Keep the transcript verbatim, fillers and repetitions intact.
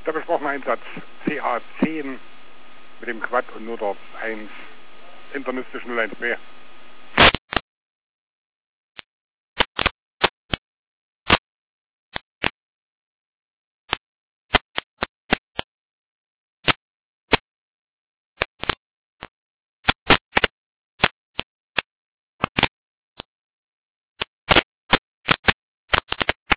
besprochene Einsatz C A zehn mit dem Quad und nur der eins internistisch null eins B.